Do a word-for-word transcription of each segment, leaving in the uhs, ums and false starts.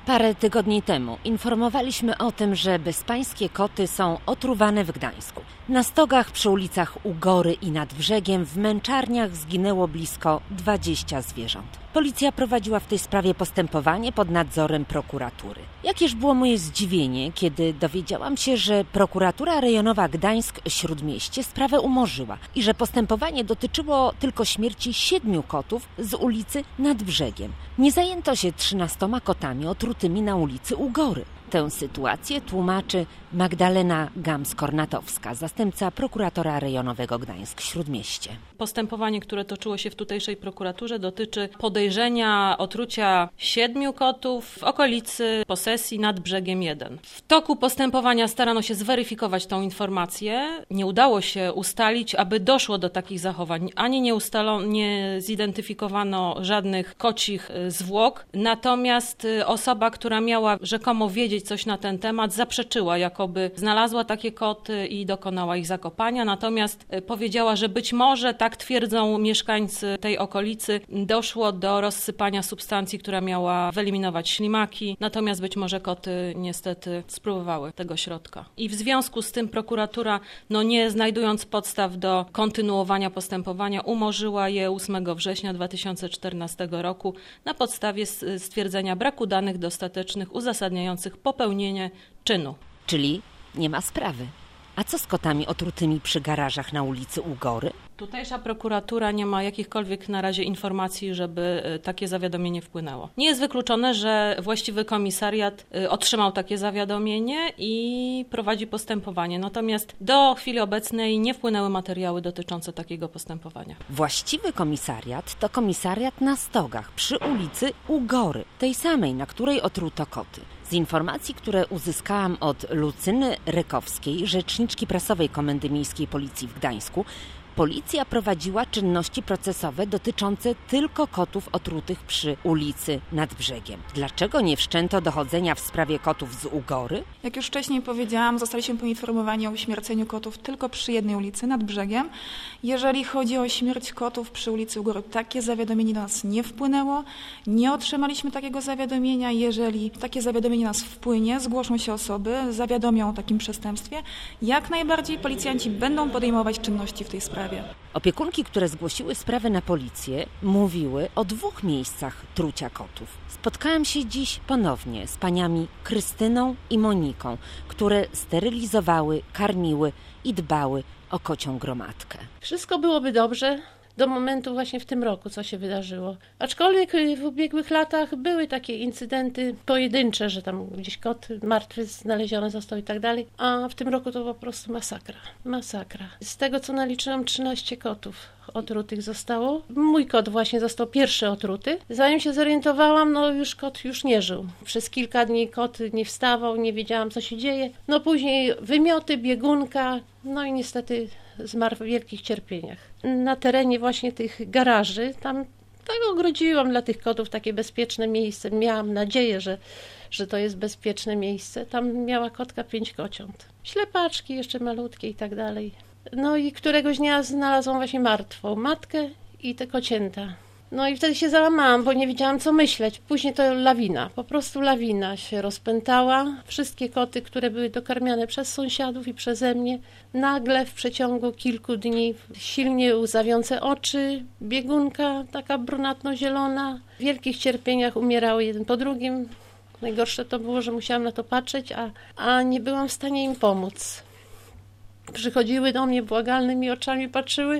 Parę tygodni temu informowaliśmy o tym, że bezpańskie koty są otruwane w Gdańsku. Na stogach przy ulicach Ugory i nad brzegiem w męczarniach zginęło blisko dwadzieścia zwierząt. Policja prowadziła w tej sprawie postępowanie pod nadzorem prokuratury. Jakież było moje zdziwienie, kiedy dowiedziałam się, że prokuratura rejonowa Gdańsk-Śródmieście sprawę umorzyła i że postępowanie dotyczyło tylko śmierci siedmiu kotów z ulicy Nad Brzegiem. Nie zajęto się trzynastoma kotami otrutymi na ulicy Ugory. Tę sytuację tłumaczy Magdalena Gams-Kornatowska, zastępca prokuratora rejonowego Gdańsk-Śródmieście. Postępowanie, które toczyło się w tutejszej prokuraturze, dotyczy podejrzenia otrucia siedmiu kotów w okolicy posesji Nad Brzegiem jeden. W toku postępowania starano się zweryfikować tą informację. Nie udało się ustalić, aby doszło do takich zachowań. Ani nie ustalono, nie zidentyfikowano żadnych kocich zwłok. Natomiast osoba, która miała rzekomo wiedzieć coś na ten temat, zaprzeczyła, jakoby znalazła takie koty i dokonała ich zakopania. Natomiast powiedziała, że być może, tak twierdzą mieszkańcy tej okolicy, doszło do rozsypania substancji, która miała wyeliminować ślimaki. Natomiast być może koty niestety spróbowały tego środka. I w związku z tym prokuratura, no nie znajdując podstaw do kontynuowania postępowania, umorzyła je ósmego września dwa tysiące czternastego roku na podstawie stwierdzenia braku danych dostatecznych uzasadniających popełnienie czynu. Czyli nie ma sprawy. A co z kotami otrutymi przy garażach na ulicy Ugory? Tutejsza prokuratura nie ma jakichkolwiek na razie informacji, żeby takie zawiadomienie wpłynęło. Nie jest wykluczone, że właściwy komisariat otrzymał takie zawiadomienie i prowadzi postępowanie. Natomiast do chwili obecnej nie wpłynęły materiały dotyczące takiego postępowania. Właściwy komisariat to komisariat na Stogach przy ulicy Ugory, tej samej, na której otruto koty. Z informacji, które uzyskałam od Lucyny Rykowskiej, rzeczniczki prasowej Komendy Miejskiej Policji w Gdańsku, policja prowadziła czynności procesowe dotyczące tylko kotów otrutych przy ulicy Nad Brzegiem. Dlaczego nie wszczęto dochodzenia w sprawie kotów z Ugory? Jak już wcześniej powiedziałam, zostaliśmy poinformowani o uśmierceniu kotów tylko przy jednej ulicy, Nad Brzegiem. Jeżeli chodzi o śmierć kotów przy ulicy Ugory, takie zawiadomienie do nas nie wpłynęło. Nie otrzymaliśmy takiego zawiadomienia. Jeżeli takie zawiadomienie nas wpłynie, zgłoszą się osoby, zawiadomią o takim przestępstwie. Jak najbardziej policjanci będą podejmować czynności w tej sprawie. Opiekunki, które zgłosiły sprawę na policję, mówiły o dwóch miejscach trucia kotów. Spotkałam się dziś ponownie z paniami Krystyną i Moniką, które sterylizowały, karmiły i dbały o kocią gromadkę. Wszystko byłoby dobrze do momentu właśnie w tym roku, co się wydarzyło. Aczkolwiek w ubiegłych latach były takie incydenty pojedyncze, że tam gdzieś kot martwy znaleziony został i tak dalej, a w tym roku to po prostu masakra. Masakra. Z tego, co naliczyłam, trzynaście kotów otrutych zostało. Mój kot właśnie został pierwszy otruty. Zanim się zorientowałam, no już kot już nie żył. Przez kilka dni kot nie wstawał, nie wiedziałam, co się dzieje. No później wymioty, biegunka, no i niestety zmarł w wielkich cierpieniach. Na terenie właśnie tych garaży, tam tak ogrodziłam dla tych kotów takie bezpieczne miejsce. Miałam nadzieję, że, że to jest bezpieczne miejsce. Tam miała kotka pięć kociąt. Ślepaczki jeszcze malutkie i tak dalej. No i któregoś dnia znalazłam właśnie martwą matkę i te kocięta. No i wtedy się załamałam, bo nie wiedziałam, co myśleć. Później to lawina, po prostu lawina się rozpętała. Wszystkie koty, które były dokarmiane przez sąsiadów i przeze mnie, nagle w przeciągu kilku dni silnie łzawiące oczy, biegunka taka brunatno-zielona. W wielkich cierpieniach umierały jeden po drugim. Najgorsze to było, że musiałam na to patrzeć, a, a nie byłam w stanie im pomóc. Przychodziły do mnie, błagalnymi oczami patrzyły.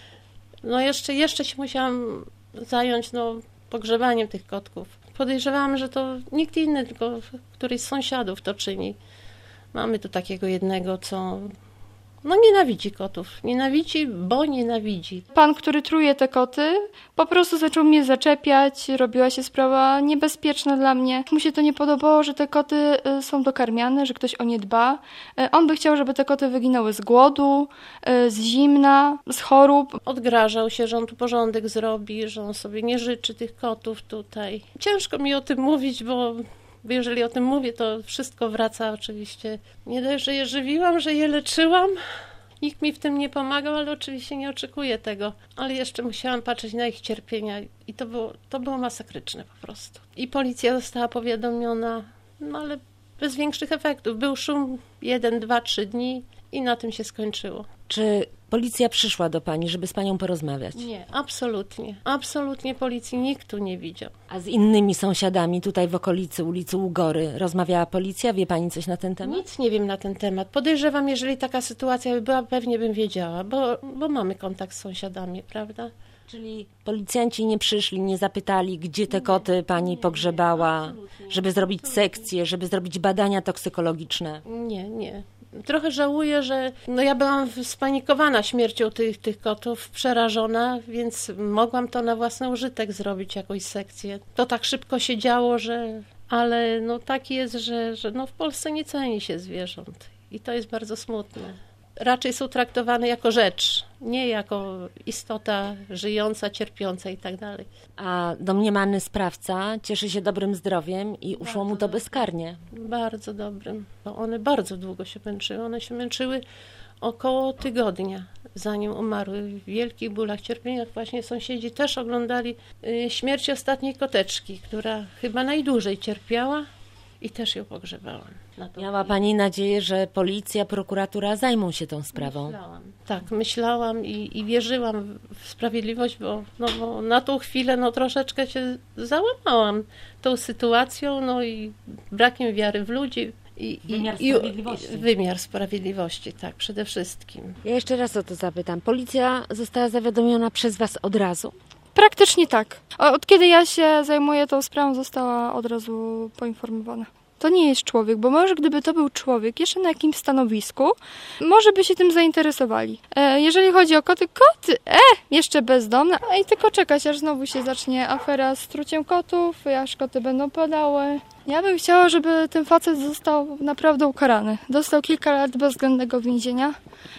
No jeszcze, jeszcze się musiałam zająć no, pogrzebaniem tych kotków. Podejrzewam, że to nikt inny, tylko któryś z sąsiadów to czyni. Mamy tu takiego jednego, co no nienawidzi kotów. Nienawidzi, bo nienawidzi. Pan, który truje te koty, po prostu zaczął mnie zaczepiać, robiła się sprawa niebezpieczna dla mnie. Mu się to nie podobało, że te koty są dokarmiane, że ktoś o nie dba. On by chciał, żeby te koty wyginęły z głodu, z zimna, z chorób. Odgrażał się, że on tu porządek zrobi, że on sobie nie życzy tych kotów tutaj. Ciężko mi o tym mówić, bo Bo jeżeli o tym mówię, to wszystko wraca oczywiście. Nie dość, że je żywiłam, że je leczyłam, Nikt mi w tym nie pomagał, ale oczywiście nie oczekuję tego. Ale jeszcze musiałam patrzeć na ich cierpienia i to było, to było masakryczne po prostu. I policja została powiadomiona, no ale bez większych efektów. Był szum jeden, dwa, trzy dni i na tym się skończyło. Czy policja przyszła do pani, żeby z panią porozmawiać? Nie, absolutnie. Absolutnie policji nikt tu nie widział. A z innymi sąsiadami tutaj w okolicy ulicy Ugory rozmawiała policja? Wie pani coś na ten temat? Nic nie wiem na ten temat. Podejrzewam, jeżeli taka sytuacja by była, pewnie bym wiedziała, bo, bo mamy kontakt z sąsiadami, prawda? Czyli policjanci nie przyszli, nie zapytali, gdzie te koty pani pogrzebała, żeby zrobić sekcję, żeby zrobić badania toksykologiczne? Nie, nie. Trochę żałuję, że no ja byłam spanikowana śmiercią tych, tych kotów, przerażona, więc mogłam to na własny użytek zrobić, jakąś sekcję. To tak szybko się działo, że... Ale no tak jest, że, że no w Polsce nie ceni się zwierząt i to jest bardzo smutne. Raczej są traktowane jako rzecz, nie jako istota żyjąca, cierpiąca i tak dalej. A domniemany sprawca cieszy się dobrym zdrowiem i uszło mu to bezkarnie. Bardzo dobrym. Bo one bardzo długo się męczyły. One się męczyły około tygodnia, zanim umarły. W wielkich bólach, cierpieniach. Właśnie sąsiedzi też oglądali śmierć ostatniej koteczki, która chyba najdłużej cierpiała. I też ją pogrzebałam. Miała pani nadzieję, że policja, prokuratura zajmą się tą sprawą? Myślałam. Tak, myślałam i, i wierzyłam w sprawiedliwość, bo, no, bo na tą chwilę no, troszeczkę się załamałam tą sytuacją, no i brakiem wiary w ludzi. I, wymiar i, sprawiedliwości. I, wymiar sprawiedliwości, tak, przede wszystkim. Ja jeszcze raz o to zapytam. Policja została zawiadomiona przez was od razu? Praktycznie tak. Od kiedy ja się zajmuję tą sprawą, została od razu poinformowana. To nie jest człowiek, bo może gdyby to był człowiek jeszcze na jakimś stanowisku, może by się tym zainteresowali. E, jeżeli chodzi o koty, koty, e, jeszcze bezdomne, a i tylko czekać, aż znowu się zacznie afera z truciem kotów, aż koty będą padały. Ja bym chciała, żeby ten facet został naprawdę ukarany. Dostał kilka lat bezwzględnego więzienia.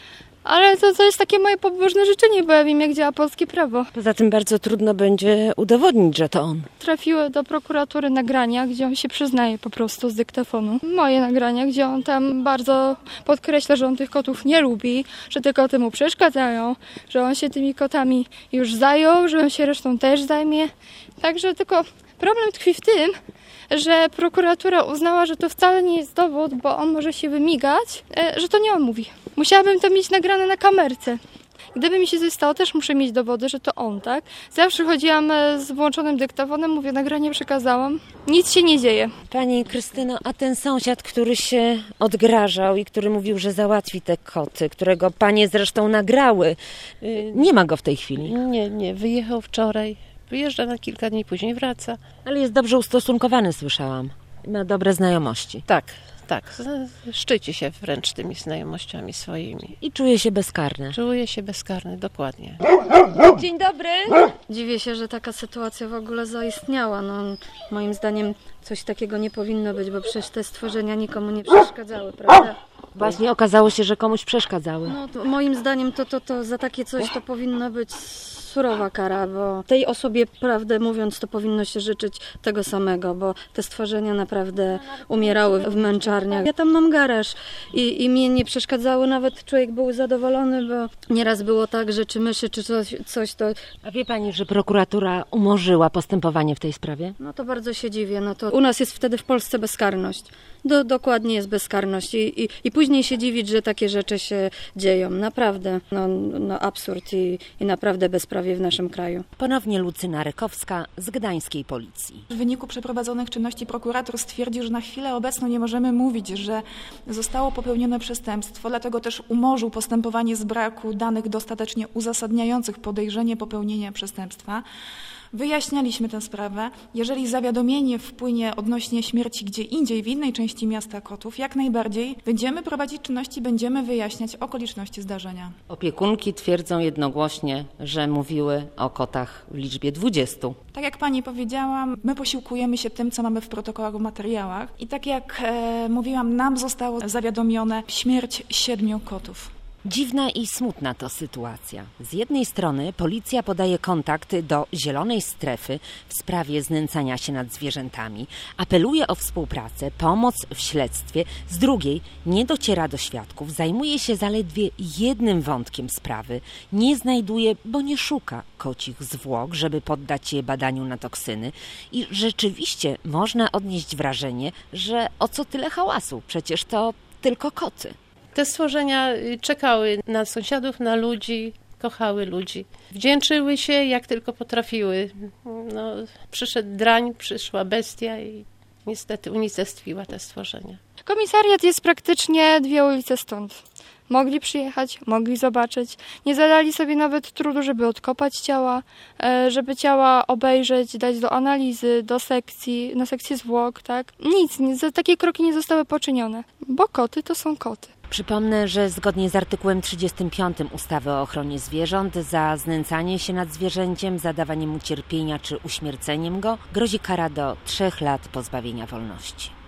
Ale to, to jest takie moje pobożne życzenie, bo ja wiem, jak działa polskie prawo. Poza tym bardzo trudno będzie udowodnić, że to on. Trafiły do prokuratury nagrania, gdzie on się przyznaje po prostu z dyktafonu. Moje nagrania, gdzie on tam bardzo podkreśla, że on tych kotów nie lubi, że te koty mu przeszkadzają, że on się tymi kotami już zajął, że on się resztą też zajmie. Także tylko problem tkwi w tym, że prokuratura uznała, że to wcale nie jest dowód, bo on może się wymigać, że to nie on mówi. Musiałabym to mieć nagrane na kamerce. Gdyby mi się coś stało, też muszę mieć dowody, że to on, tak? Zawsze chodziłam z włączonym dyktafonem, mówię, nagranie przekazałam. Nic się nie dzieje. Pani Krystyno, a ten sąsiad, który się odgrażał i który mówił, że załatwi te koty, którego panie zresztą nagrały, nie ma go w tej chwili? Nie, nie, wyjechał wczoraj. Wyjeżdża na kilka dni, później wraca. Ale jest dobrze ustosunkowany, słyszałam. Ma dobre znajomości. Tak, tak. Szczyci się wręcz tymi znajomościami swoimi. I czuje się bezkarny. Czuje się bezkarny, dokładnie. Dzień dobry. Dziwię się, że taka sytuacja w ogóle zaistniała. No, moim zdaniem coś takiego nie powinno być, bo przecież te stworzenia nikomu nie przeszkadzały, prawda? Właśnie okazało się, że komuś przeszkadzały. No, to moim zdaniem to, to, to za takie coś to powinno być surowa kara, bo tej osobie, prawdę mówiąc, to powinno się życzyć tego samego, bo te stworzenia naprawdę umierały w męczarniach. Ja tam mam garaż i, i mnie nie przeszkadzały, nawet człowiek był zadowolony, bo nieraz było tak, że czy myszy, czy coś, coś to... A wie pani, że prokuratura umorzyła postępowanie w tej sprawie? No to bardzo się dziwię, no to u nas jest wtedy w Polsce bezkarność. Do, dokładnie jest bezkarność I, i, i później się dziwić, że takie rzeczy się dzieją. Naprawdę, no, no absurd i, i naprawdę bezprawie w naszym kraju. Ponownie Lucyna Rykowska z gdańskiej policji. W wyniku przeprowadzonych czynności prokurator stwierdził, że na chwilę obecną nie możemy mówić, że zostało popełnione przestępstwo, dlatego też umorzył postępowanie z braku danych dostatecznie uzasadniających podejrzenie popełnienia przestępstwa. Wyjaśnialiśmy tę sprawę. Jeżeli zawiadomienie wpłynie odnośnie śmierci gdzie indziej, w innej części miasta Kotów, jak najbardziej będziemy prowadzić czynności, będziemy wyjaśniać okoliczności zdarzenia. Opiekunki twierdzą jednogłośnie, że mówiły o kotach w liczbie dwudziestu. Tak jak pani powiedziałam, my posiłkujemy się tym, co mamy w protokołach, w materiałach. I tak jak e, mówiłam, nam zostało zawiadomione śmierć siedmiu kotów. Dziwna i smutna to sytuacja. Z jednej strony policja podaje kontakt do zielonej strefy w sprawie znęcania się nad zwierzętami, apeluje o współpracę, pomoc w śledztwie, z drugiej nie dociera do świadków, zajmuje się zaledwie jednym wątkiem sprawy, nie znajduje, bo nie szuka kocich zwłok, żeby poddać je badaniu na toksyny i rzeczywiście można odnieść wrażenie, że o co tyle hałasu, przecież to tylko koty. Te stworzenia czekały na sąsiadów, na ludzi, kochały ludzi. Wdzięczyły się jak tylko potrafiły. No, przyszedł drań, przyszła bestia i niestety unicestwiła te stworzenia. Komisariat jest praktycznie dwie ulice stąd. Mogli przyjechać, mogli zobaczyć. Nie zadali sobie nawet trudu, żeby odkopać ciała, żeby ciała obejrzeć, dać do analizy, do sekcji, na sekcję zwłok, tak? Nic, nic, takie kroki nie zostały poczynione, bo koty to są koty. Przypomnę, że zgodnie z artykułem trzydziestym piątym ustawy o ochronie zwierząt za znęcanie się nad zwierzęciem, zadawanie mu cierpienia czy uśmierceniem go grozi kara do trzech lat pozbawienia wolności.